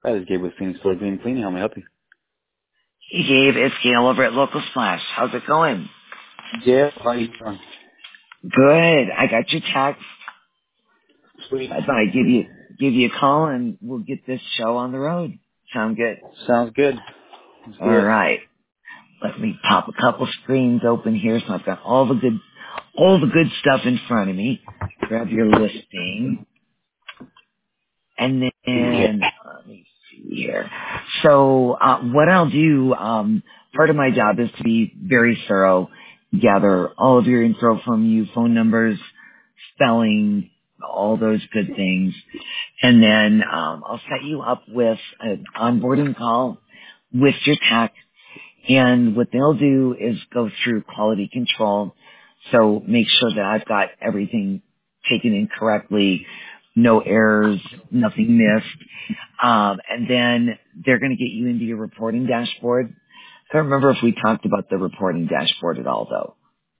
Hi, this is Gabe with Phoenix Solar Green Cleaning. How may I help you? Hey Dave, it's Gail over at Local Splash. How's it going? Yeah, how are you doing? Good. I got your text. Sweet. I thought I'd give you a call and we'll get this show on the road. Sound good? Sounds good. Let's All do it. right. Let me pop a couple screens open here so I've got all the good stuff in front of me. Grab your listing. And Okay. then, let me see here. So, what I'll do, part of my job is to be very thorough, gather all of your info from you, phone numbers, spelling, all those good things. And then, I'll set you up with an onboarding call with your tech. And what they'll do is go through quality control. So make sure that I've got everything taken in correctly, no errors, nothing missed. And then they're going to get you into your reporting dashboard. I don't remember if we talked about the reporting dashboard at all though.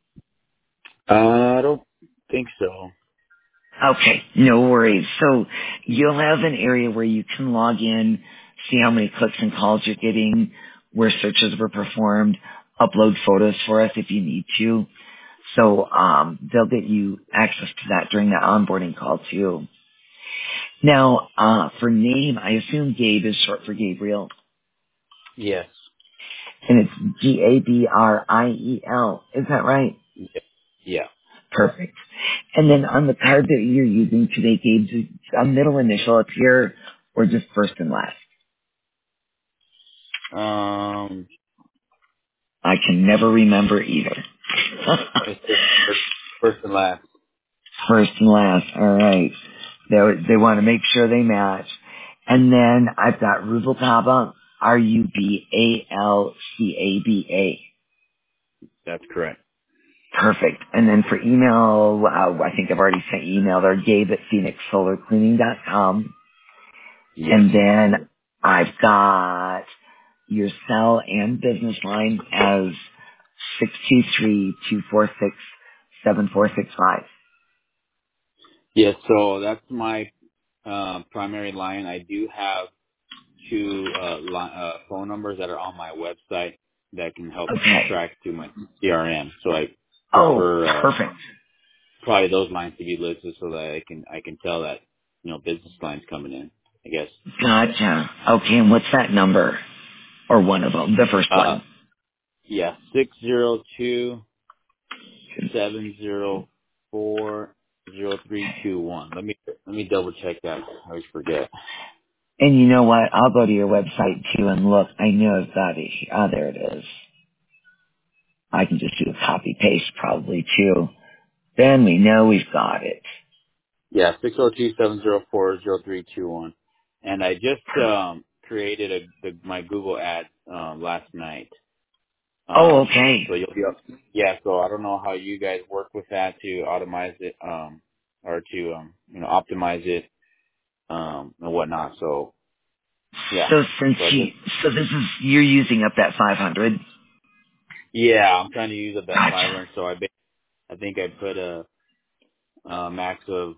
I don't think so. Okay, no worries. So you'll have an area where you can log in, see how many clicks and calls you're getting, where searches were performed, upload photos for us if you need to. So they'll get you access to that during that onboarding call too. Now, for name, I assume Gabe is short for Gabriel, Yes. and it's Gabriel. Is that right? Yeah. Yeah. Perfect. And then on the card that you're using today, Gabe, does a middle initial appear or just first and last? Um, I can never remember either. it's just first and last. First and last. All right. They want to make sure they match. And then I've got Rubalcaba, Rubalcaba. That's correct. Perfect. And then for email, I think I've already sent you email there, Gabe at PhoenixSolarCleaning.com. Yes. And then I've got your cell and business line as 623-246-7465. Yes. So that's my primary line. I do have two phone numbers that are on my website that can help Okay. track to my CRM. So I Oh, prefer perfect. probably those lines to be listed so that I can tell that business lines coming in. I guess. Gotcha. Okay, and what's that number? Or one of them, the first Uh, one. yeah, 602-704-0321. Let me double check that. I always forget. And you know what? I'll go to your website too and look. I know I've got it. There it is. I can just do a copy paste probably too. Then we know we've got it. Yeah, 602-704-0321. And I just created my Google ad last night. Oh, okay. So you'll be up. Yeah, so I don't know how you guys work with that to automate it, or to optimize it, and whatnot. So yeah, So since so I just you're using up that 500. I'm trying to use up that Gotcha. 500. So I think I put a max of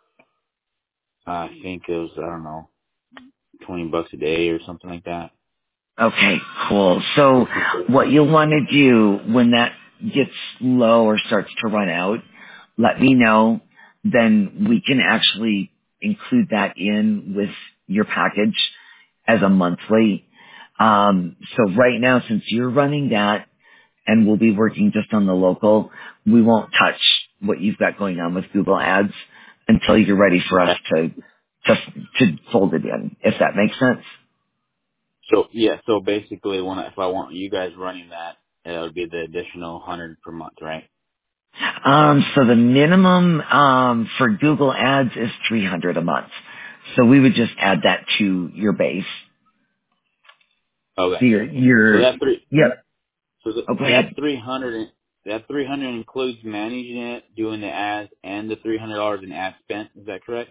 I think it was I don't know $20 a day or something like that. Okay, cool. So what you'll want to do when that gets low or starts to run out, let me know. Then we can actually include that in with your package as a monthly. So right now, since you're running that and we'll be working just on the local, we won't touch what you've got going on with Google Ads until you're ready for us to fold it in, if that makes sense. So yeah, so basically, if I want you guys running that, it would be the additional 100 per month, right? So the minimum for Google Ads is 300 a month. So we would just add that to your base. Okay. So So your that three, yep. so Oh, go that ahead. 300, that 300 includes managing it, doing the ads, and the $300 in ad spent. Is that correct?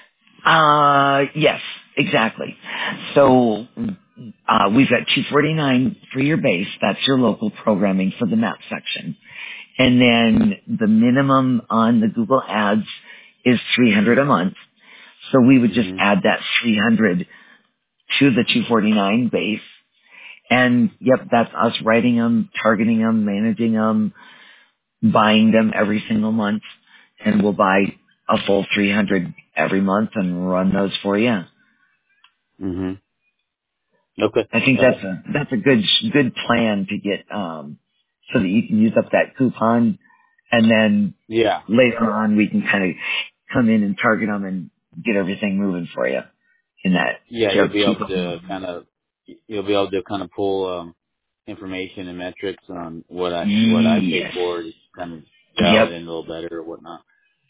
Yes, exactly. So we've got 249 for your base. That's your local programming for the map section. And then the minimum on the Google Ads is 300 a month. So we would just Mm-hmm. add that 300 to the 249 base. And yep, that's us writing them, targeting them, managing them, buying them every single month. And we'll buy a full 300 every month and run those for you. hmm Okay. I think that's a good plan to get, so that you can use up that coupon, and then Yeah. later on we can kind of come in and target them and get everything moving for you in that Yeah, just you'll be able to kind of pull information and metrics on what I pay yes. for, to kind of dial Yep. it in a little better or whatnot.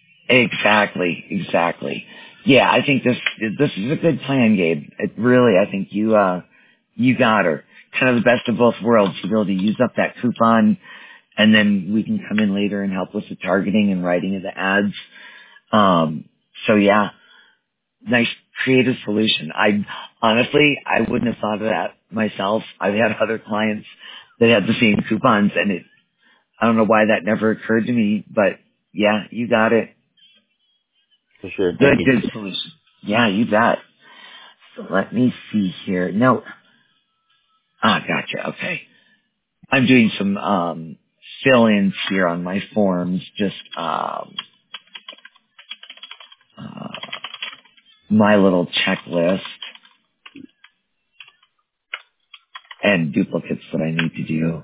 Exactly. Yeah, I think this is a good plan, Gabe. It really, I think you got her. Kind of the best of both worlds. To be able to use up that coupon, and then we can come in later and help with the targeting and writing of the ads. So yeah, nice creative solution. I wouldn't have thought of that myself. I've had other clients that had the same coupons, and I don't know why that never occurred to me, but yeah, you got it. For sure. Thank you. Good solution. Yeah, you bet. So let me see here. No, gotcha. Okay. I'm doing some, fill-ins here on my forms, just, uh, my little checklist and duplicates that I need to do.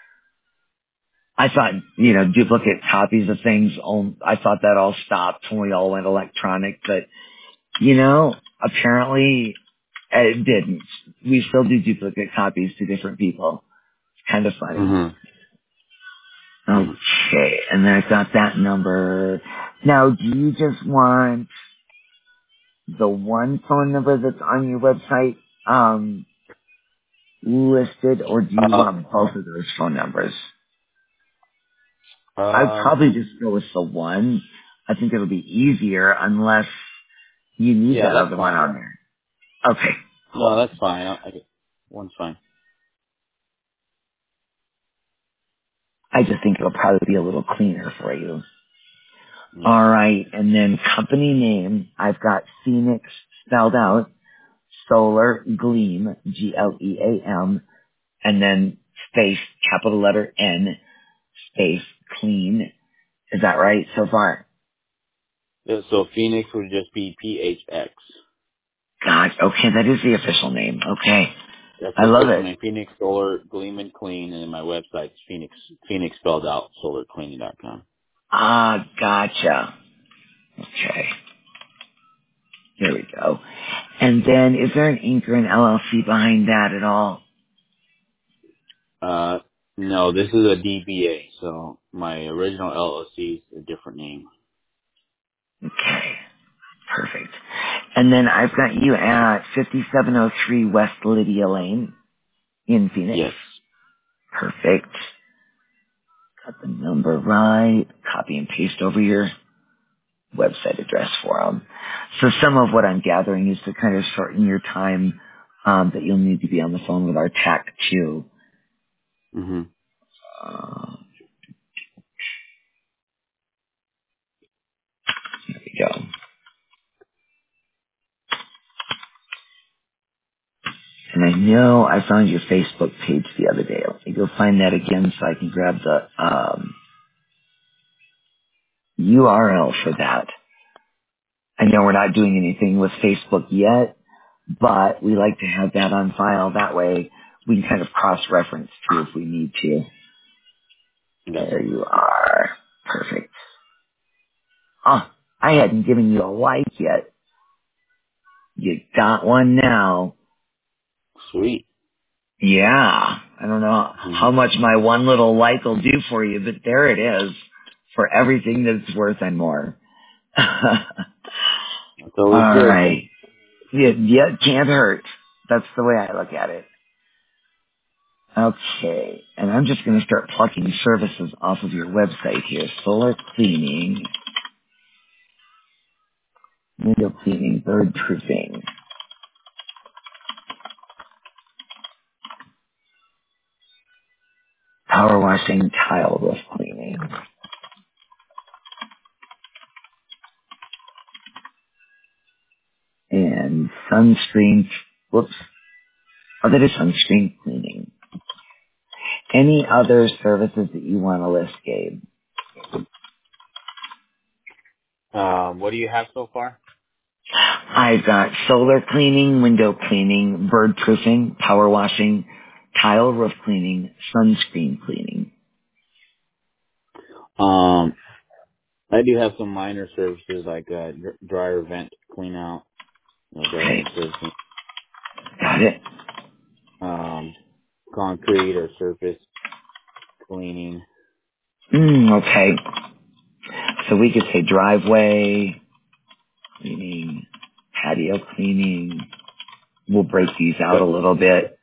I thought, duplicate copies of things, I thought that all stopped when we all went electronic, but, apparently it didn't. We still do duplicate copies to different people. It's kind of funny. hmm hmm Okay, and then I've got that number. Now, do you just want the one phone number that's on your website listed, or do you Uh, want both of those phone numbers? I'd um, probably just go with the one. I think it'll be easier unless you need yeah, that that's other one fine. on there. Okay, No, that's fine. One's fine. I just think it'll probably be a little cleaner for you. Yeah. All right, and then company name, I've got Phoenix spelled out, Solar Gleam, Gleam, and then space, capital letter N, space, clean. Is that right so far? Yeah, so Phoenix would just be PHX. God, okay, that is the official name. Okay, That's I the love official it. name. Phoenix Solar Gleam and Clean, and then my website's Phoenix spelled out, solarcleaning.com. Gotcha. Okay, here we go. And then, is there an Inc. or an LLC behind that at all? No, this is a DBA, so my original LLC is a different name. Okay, perfect. And then I've got you at 5703 West Lydia Lane in Phoenix. Yes. Perfect. Got the number right. Copy and paste over your website address for them. So some of what I'm gathering is to kind of shorten your time that you'll need to be on the phone with our tech too. hmm Uh, there we go. And I know I found your Facebook page the other day. Let me go find that again so I can grab the URL for that. I know we're not doing anything with Facebook yet, but we like to have that on file. That way we can kind of cross-reference too if we need to. There Gotcha. you are. Perfect. Oh, I hadn't given you a like yet. You got one now. Sweet. Yeah. I don't know hmm how much my one little like will do for you, but there it is. For everything that it's worth and more. That's always good. Alright. Yeah, it can't hurt. That's the way I look at it. Okay. And I'm just going to start plucking services off of your website here. Solar cleaning, window cleaning, bird proofing, power washing, tile roof cleaning, and sunscreen Whoops. Oh, that is sunscreen cleaning. Any other services that you want to list, Gabe? What do you have so far? I've got solar cleaning, window cleaning, bird proofing, power washing, tile roof cleaning, sunscreen cleaning. I do have some minor services like dryer vent clean out, dryer Okay, vent servicing, got it. concrete or surface cleaning. Okay. So we could say driveway cleaning, patio cleaning. We'll break these out a little bit.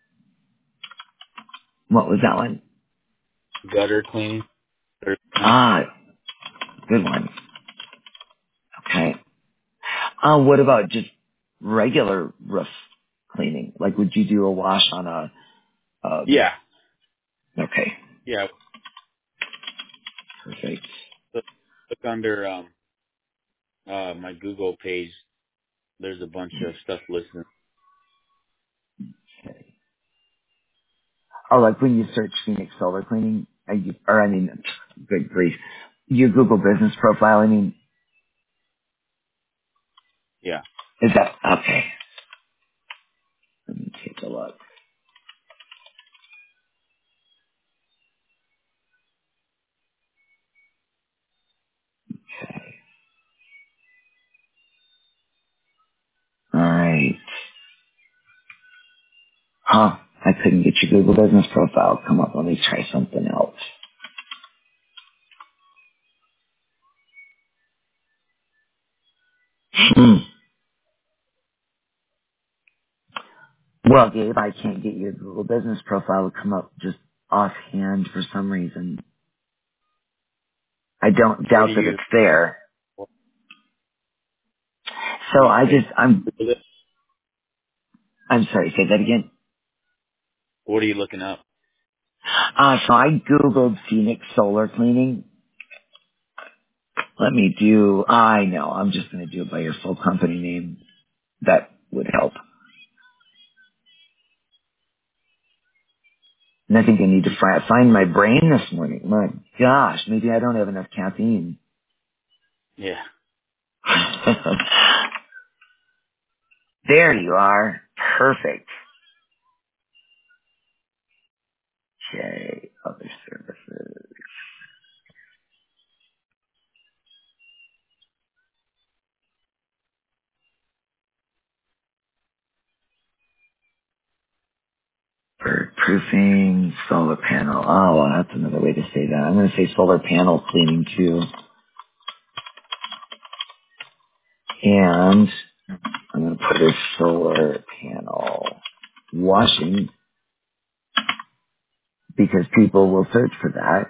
What was that one? Gutter cleaning. Ah, good one. Okay. What about just regular roof cleaning? Like, would you do a wash on Yeah, okay, yeah. perfect. Look under my Google page. There's a bunch of stuff listed. Oh, like when you search Phoenix solar cleaning, good grief, your Google business profile, Yeah. is that, okay, let me take a look. Alright. Huh, I couldn't get your Google business profile come up. Let me try something else. Hmm. Well, Gabe, I can't get your Google business profile to come up just offhand for some reason. I don't Where do doubt that you it's there. do So you just Google it? I'm sorry, say that again. What are you looking up? So I Googled Phoenix solar cleaning. I know, I'm just going to do it by your full company name. That would help. And I think I need to find my brain this morning. My gosh, maybe I don't have enough caffeine. Yeah. There you are. Perfect. Okay, other services. Bird proofing, solar panel. Oh, well, that's another way to say that. I'm going to say solar panel cleaning too. And I'm going to put a solar panel washing because people will search for that.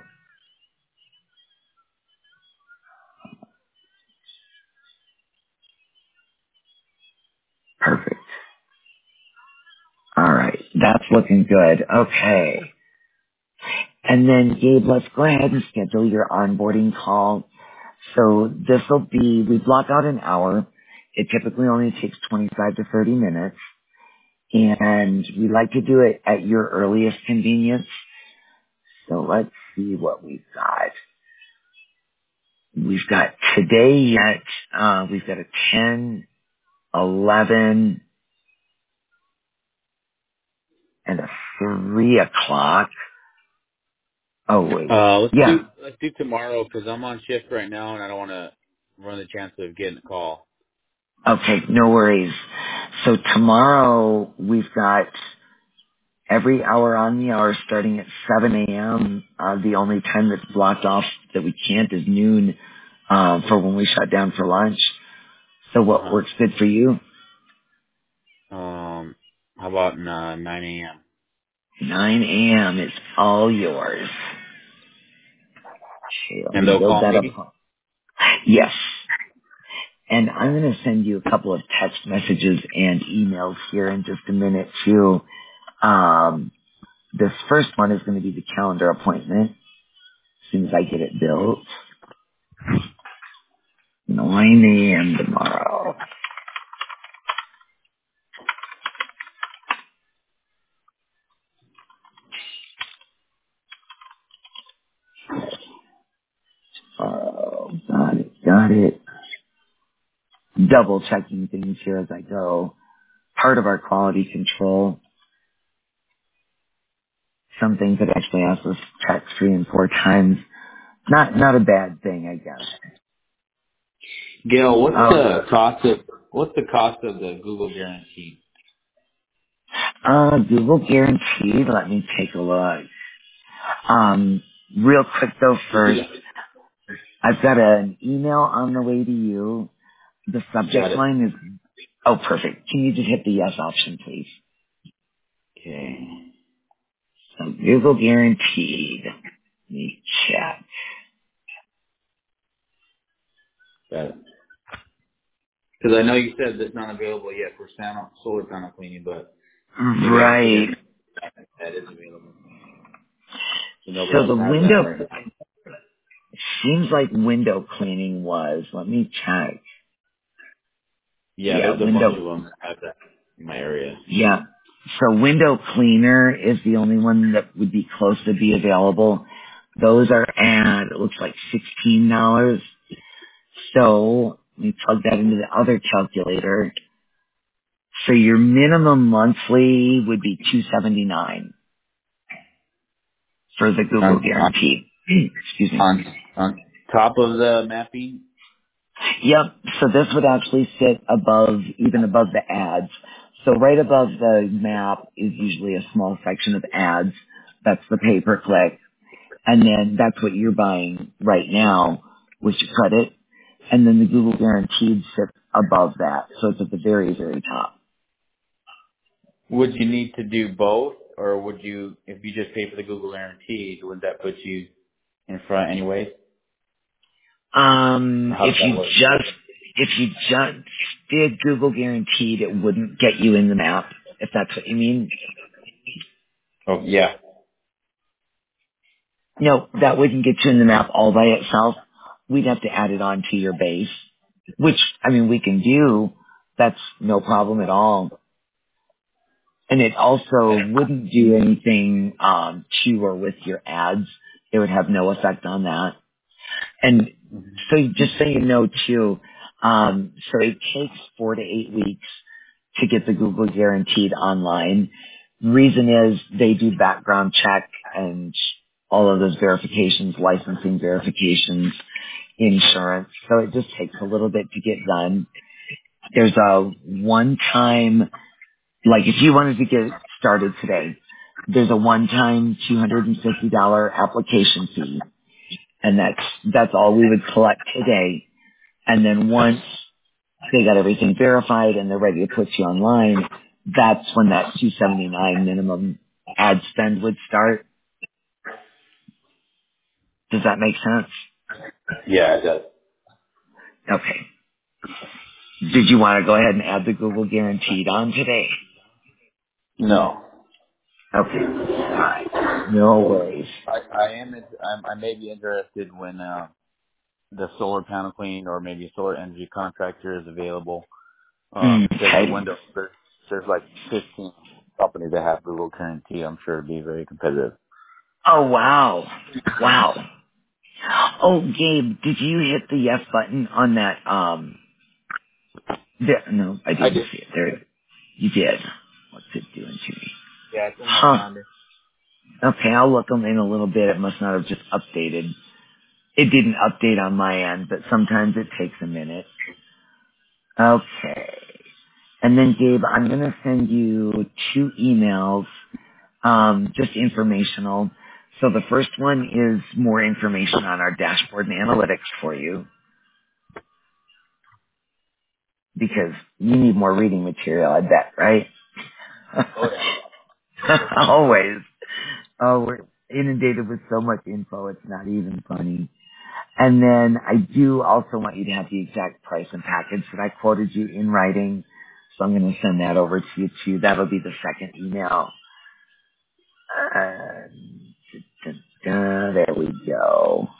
Perfect. All right. That's looking good. Okay. And then, Gabe, let's go ahead and schedule your onboarding call. So this will be, we block out an hour. It typically only takes 25 to 30 minutes. And we like to do it at your earliest convenience. So let's see what we've got. We've got today we've got a 10, 11, and a 3 o'clock. Oh, wait. Let's Yeah. do tomorrow because I'm on shift right now and I don't want to run the chance of getting a call. Okay, no worries. So tomorrow we've got every hour on the hour starting at 7 a.m. The only time that's blocked off that we can't is noon for when we shut down for lunch. So Uh what huh. works good for you? How about 9 a.m.? 9 a.m. is all yours. Okay, let And me they'll build call that me. up. Yes. And I'm going to send you a couple of text messages and emails here in just a minute too. This first one is going to be the calendar appointment. As soon as I get it built. 9 a.m. tomorrow. double checking things here as I go. Part of our quality control, some things that actually ask us to check 3 and 4 times. Not a bad thing, I guess. Gail, what's the cost of the Google guarantee? Google guaranteed. Let me take a look. Real quick though, first, I've got an email on the way to you. The Got subject it. line is, oh, perfect. Can you just hit the yes option, please? Okay. So Google guaranteed. Let me check. Got it. Because I know you said that's not available yet for solar panel cleaning, but maybe I can get Right. it. That is available. So nobody So else the has that window, right now. seems like window cleaning was. Let me check. Yeah, Yeah, there's a bunch window, of them that have that in my area. yeah. So window cleaner is the only one that would be close to be available. Those are at, it looks like $16. So let me plug that into the other calculator. So your minimum monthly would be $279 for the Google On, guarantee. Excuse me. on top of the mapping? Yep. So this would actually sit above, even above the ads. So right above the map is usually a small section of ads. That's the pay-per-click. And then that's what you're buying right now with your credit. And then the Google guaranteed sits above that. So it's at the very, very top. Would you need to do both, or would you, if you just pay for the Google guarantee, would that put you in front anyway? Or how does that work? If you just did Google guaranteed, it wouldn't get you in the map, if that's what you mean. Oh, yeah. No, that wouldn't get you in the map all by itself. We'd have to add it on to your base, which, I mean, we can do. That's no problem at all. And it also wouldn't do anything, to or with your ads. It would have no effect on that. And so just so you know too, so it takes 4 to 8 weeks to get the Google guaranteed online. Reason is they do background check and all of those verifications, licensing verifications, insurance. So it just takes a little bit to get done. There's a one-time, like if you wanted to get started today, there's a one-time $250 application fee. And that's all we would collect today. And then once they got everything verified and they're ready to put you online, that's when that 279 minimum ad spend would start. Does that make sense? Yeah, it does. Okay. Did you want to go ahead and add the Google guaranteed on today? No. Okay. All right. No worries. I may be interested when the solar panel cleaning or maybe a solar energy contractor is available. Because the Okay. window, there's like 15 companies that have Google guarantee. I'm sure it'd be very competitive. Oh, wow. Wow. Oh, Gabe, did you hit the yes button on that, no, I I didn't did. see it. There, you did. What's it doing to me? Yeah, it's in my Huh. calendar. Okay, I'll look them in a little bit. It must not have just updated. It didn't update on my end, but sometimes it takes a minute. Okay. And then, Gabe, I'm going to send you 2 emails, just informational. So the first one is more information on our dashboard and analytics for you, because you need more reading material, I bet, right? Oh yeah. Always. Oh, we're inundated with so much info, it's not even funny. And then I do also want you to have the exact price and package that I quoted you in writing. So I'm going to send that over to you too. That'll be the second email. Uh, there we go.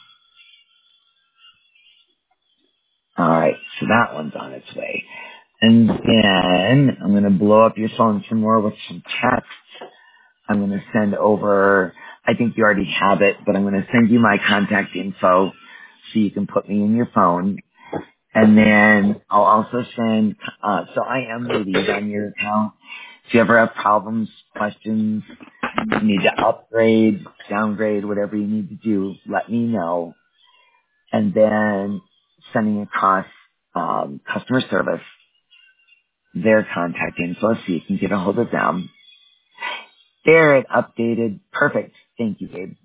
All right, so that one's on its way. And then I'm going to blow up your phone some more with some text. I'm going to send over, I think you already have it, but I'm going to send you my contact info so you can put me in your phone. And then I'll also send, so I am the lead on your account. If you ever have problems, questions, you need to upgrade, downgrade, whatever you need to do, let me know. And then sending across customer service, their contact info so you can get a hold of them. There it updated. Perfect. Thank you, Gabe.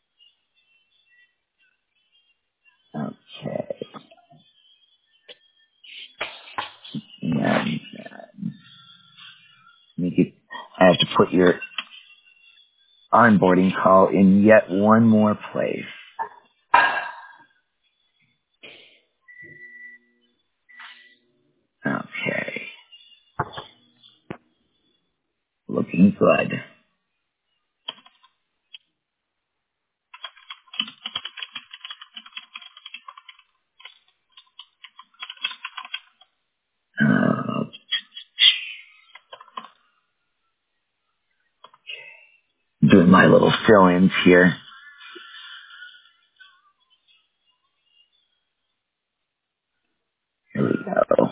Okay. And I have to put your onboarding call in yet one more place. Okay. Looking good. Uh, doing my little fill-ins here. Here we go.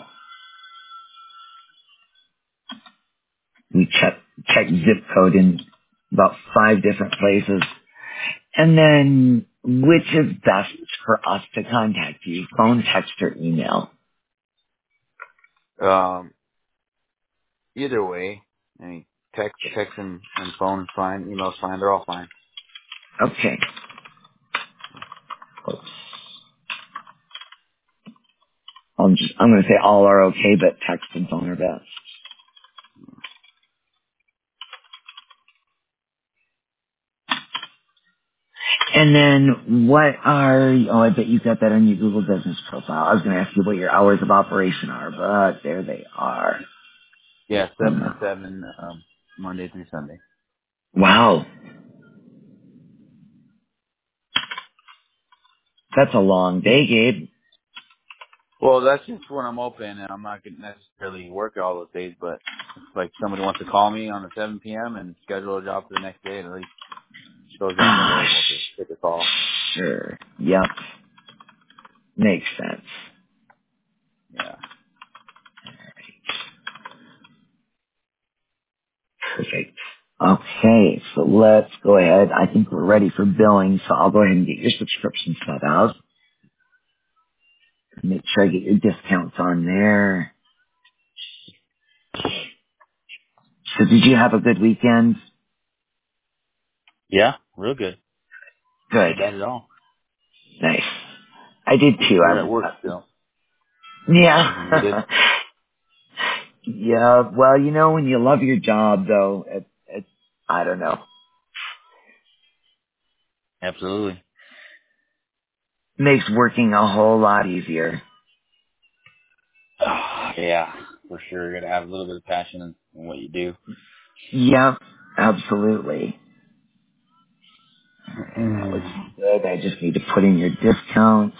We check zip code in about 5 different places. And then which is best for us to contact you? Phone, text, or email? Either way, I mean, text and phone is fine. Email's fine. They're all fine. Okay. Oops. I'm going to say all are okay, but text and phone are best. And then I bet you got that on your Google Business profile. I was going to ask you what your hours of operation are, but there they are. Yeah, 7 to 7, Monday through Sunday. Wow. That's a long day, Gabe. Well, that's just when I'm open, and I'm not going to necessarily work all those days, but if, like, somebody wants to call me on a 7 p.m. and schedule a job for the next day, at least shows that I'm Ah, available to take a call. sure. Yep. Makes sense. Yeah. Perfect. Okay, so let's go ahead. I think we're ready for billing, so I'll go ahead and get your subscription set out. Make sure I get your discounts on there. So did you have a good weekend? Yeah, real good. Good. Not bad at all. Nice. I did too. We're at work still. You did? Yeah. Yeah, well, when you love your job, though, I don't know, Absolutely. makes working a whole lot easier. Yeah, for sure. You got to have a little bit of passion in what you do. Yep, absolutely. That looks Mm. good. I just need to put in your discounts,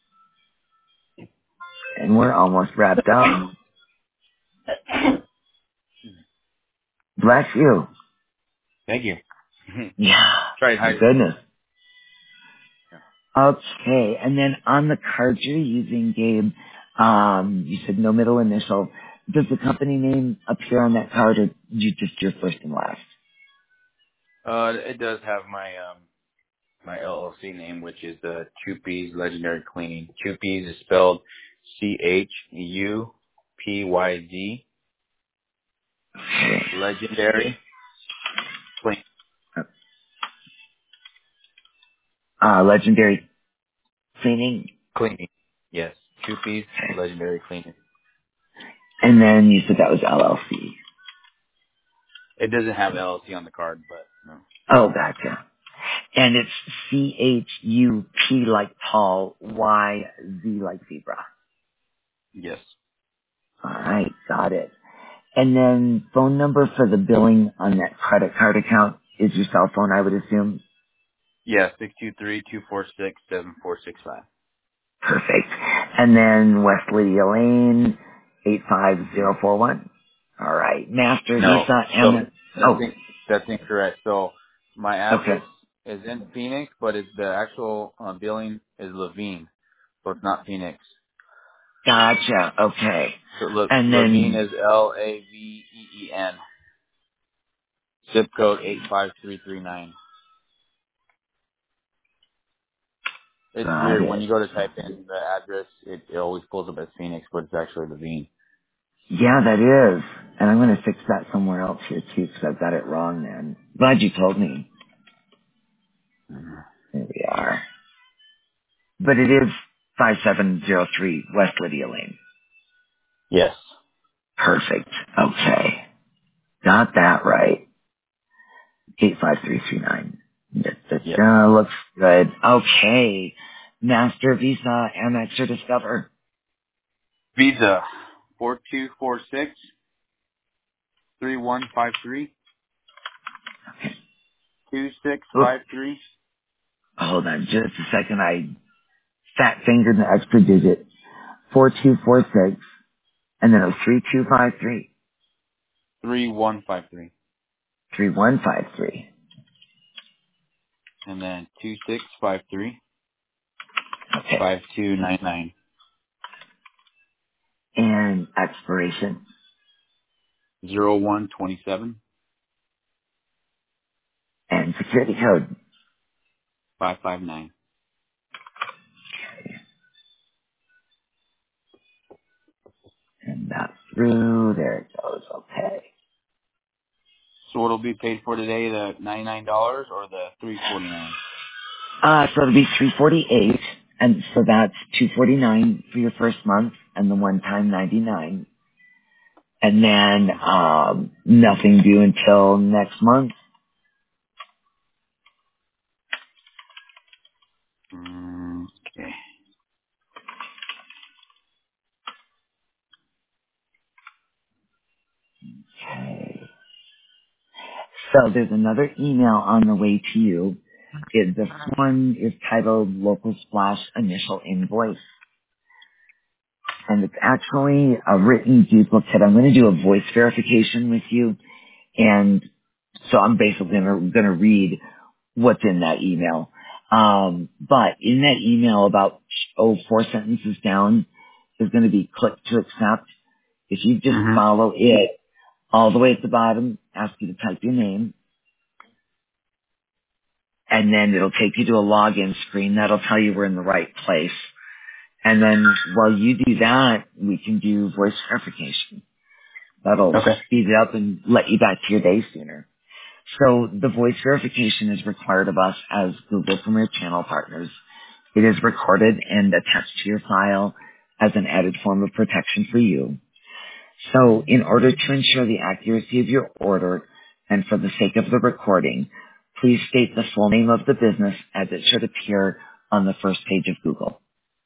and we're almost wrapped up. Bless you. Thank you. Yeah, Try to my hide. goodness. Yeah. Okay, and then on the card you're using, Gabe, you said no middle initial. Does the company name appear on that card, or you just your first and last? It does have my LLC name, which is the Chupies Legendary Cleaning. Chupies is spelled CHUPYZ. Legendary Clean Legendary Cleaning. Cleaning. Yes, Chupies Legendary Cleaning. And then you said that was LLC. It doesn't have LLC on the card, but no. Oh, gotcha. And it's CHUP like Paul, YZ like zebra. Yes. All right, got it. And then phone number for the billing on that credit card account is your cell phone, I would assume. Yeah, 623-246-7465. Perfect. And then West Lydia Lane, 85041. All right. Master No, Visa, so Oh, that's incorrect. So my okay. address is in Phoenix, but the actual billing is Levine, so it's not Phoenix. Gotcha. Okay. So And Levine then is Laveen. Zip code 85339. It's got weird. When it. you go to type in the address, it always pulls up as Phoenix, but it's actually Levine. Yeah, that is. And I'm going to fix that somewhere else here too, because I've got it wrong. Then glad you told me. Mhm. There we are. But it is 5703 West Lydia Lane. Yes. Perfect. Okay. Got that right. 85339. Yes. Looks good. Okay. Master Visa, Amex, or Discover. Visa 4246 3153 Oop, 2653. hold on just a second. I fat fingered the extra digit. 4246, and then it was 3253. 3153. 3153. And then 2653 Okay. 5299. And expiration 0127 and security code. 559. And that's through. There it goes. Okay. So what'll be paid for today, the $99 or the 349? So it'll be 348, and so that's 249 for your first month, and the one time 99, and then nothing due until next month. Okay. Okay. So there's another email on the way to you. This one is titled Local Splash Initial Invoice, and it's actually a written duplicate. I'm going to do a voice verification with you, and so I'm basically going to read what's in that email. But in that email, about 4 sentences down, is going to be click to accept. If you just Mm-hmm. follow it all the way at the bottom, ask you to type your name, and then it'll take you to a login screen. That'll tell you we're in the right place. And then while you do that, we can do voice verification. That'll Okay. speed it up and let you back to your day sooner. So the voice verification is required of us as Google Premier Channel partners. It is recorded and attached to your file as an added form of protection for you. So in order to ensure the accuracy of your order and for the sake of the recording, please state the full name of the business as it should appear on the first page of Google.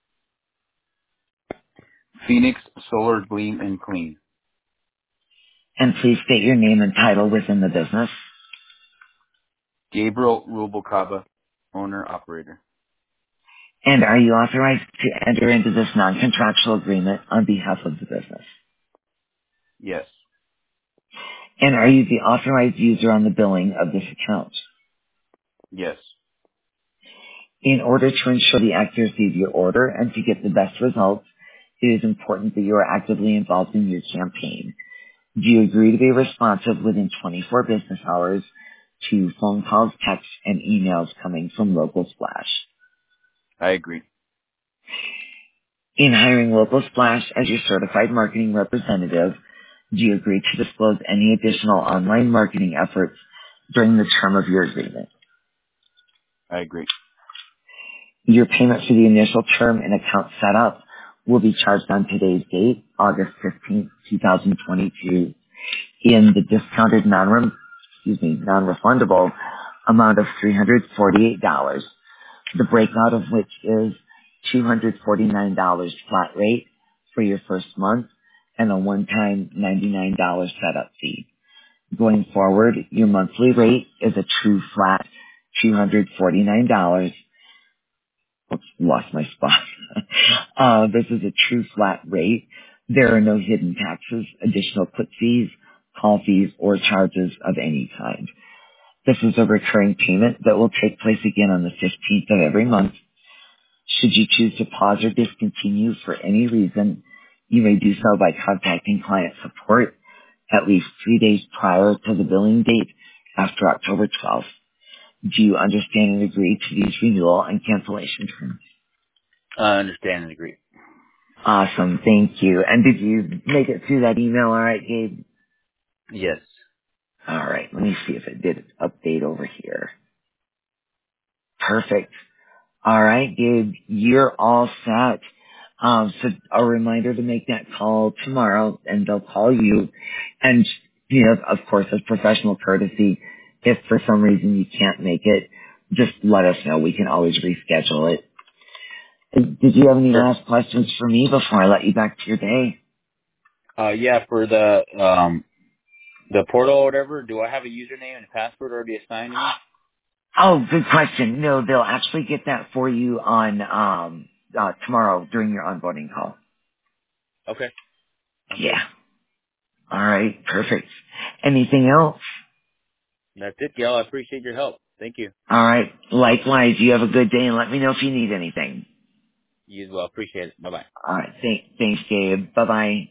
Phoenix Solar Gleam and Clean. And please state your name and title within the business. Gabriel Rubalcaba, owner operator. And are you authorized to enter into this non-contractual agreement on behalf of the business? Yes. And are you the authorized user on the billing of this account? Yes. In order to ensure the accuracy of your order and to get the best results, it is important that you are actively involved in your campaign. Do you agree to be responsive within 24 business hours to phone calls, texts, and emails coming from Local Splash? I agree. In hiring Local Splash as your certified marketing representative, do you agree to disclose any additional online marketing efforts during the term of your agreement? I agree. Your payment for the initial term and account setup will be charged on today's date, August 15th, 2022, in the discounted non-refundable amount of $348, the breakout of which is $249 flat rate for your first month and a one-time $99 setup fee. Going forward, your monthly rate is a true flat $249. Oops, lost my spot. This is a true flat rate. There are no hidden taxes, additional click fees, call fees, or charges of any kind. This is a recurring payment that will take place again on the 15th of every month. Should you choose to pause or discontinue for any reason, You may do so by contacting client support at least 3 days prior to the billing date after October 12th. Do you understand and agree to these renewal and cancellation terms? I understand and agree. Awesome. Thank you. And did you make it through that email all right, Gabe? Yes. All right. Let me see if it did update over here. Perfect. All right, Gabe. You're all set. So a reminder to make that call tomorrow, and they'll call you. And, of course, as professional courtesy, if for some reason you can't make it, just let us know. We can always reschedule it. Did you have any Sure. last questions for me before I let you back to your day? Yeah, for the portal or whatever, do I have a username and password already assigned to me? Oh, good question. No, they'll actually get that for you on tomorrow during your onboarding call. Okay. Sounds good. Yeah. All right. Perfect. Anything else? That's it, Gail. I appreciate your help. Thank you. All right. Likewise. You have a good day, and let me know if you need anything. You as well. Appreciate it. Bye-bye. All right. Thanks, Gabe. Bye bye.